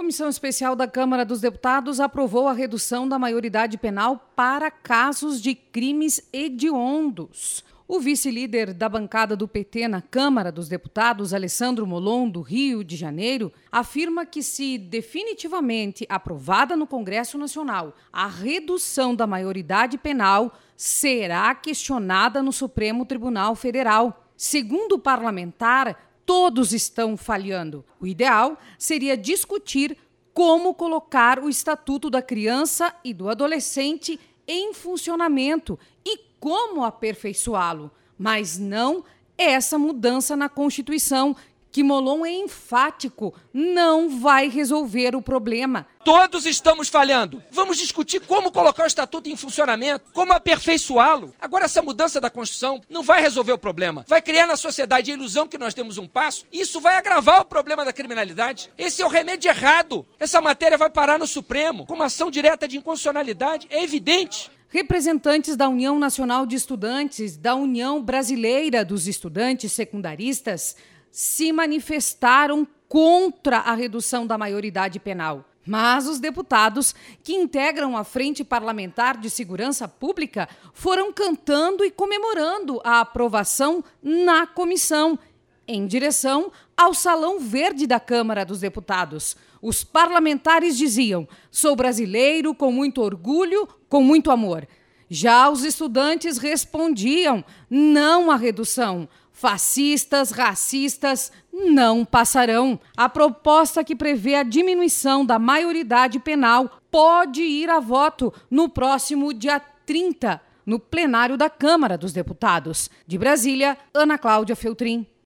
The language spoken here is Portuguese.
Comissão Especial da Câmara dos Deputados aprovou a redução da maioridade penal para casos de crimes hediondos. O vice-líder da bancada do PT na Câmara dos Deputados, Alessandro Molon, do Rio de Janeiro, afirma que, se definitivamente aprovada no Congresso Nacional, a redução da maioridade penal será questionada no Supremo Tribunal Federal. Segundo o parlamentar, todos estão falhando. O ideal seria discutir como colocar o Estatuto da Criança e do Adolescente em funcionamento e como aperfeiçoá-lo, mas não essa mudança na Constituição, que Molon é enfático, não vai resolver o problema. Todos estamos falhando. Vamos discutir como colocar o Estatuto em funcionamento, como aperfeiçoá-lo. Agora, essa mudança da Constituição não vai resolver o problema. Vai criar na sociedade a ilusão que nós temos um passo. Isso vai agravar o problema da criminalidade. Esse é o remédio errado. Essa matéria vai parar no Supremo com uma ação direta de inconstitucionalidade. É evidente. Representantes da União Nacional de Estudantes, da União Brasileira dos Estudantes Secundaristas, se manifestaram contra a redução da maioridade penal. Mas os deputados que integram a Frente Parlamentar de Segurança Pública foram cantando e comemorando a aprovação na comissão, em direção ao Salão Verde da Câmara dos Deputados. Os parlamentares diziam: "Sou brasileiro com muito orgulho, com muito amor". Já os estudantes respondiam: "Não à redução. Fascistas, racistas não passarão". A proposta, que prevê a diminuição da maioridade penal, pode ir a voto no próximo dia 30, no plenário da Câmara dos Deputados. De Brasília, Ana Cláudia Feltrin.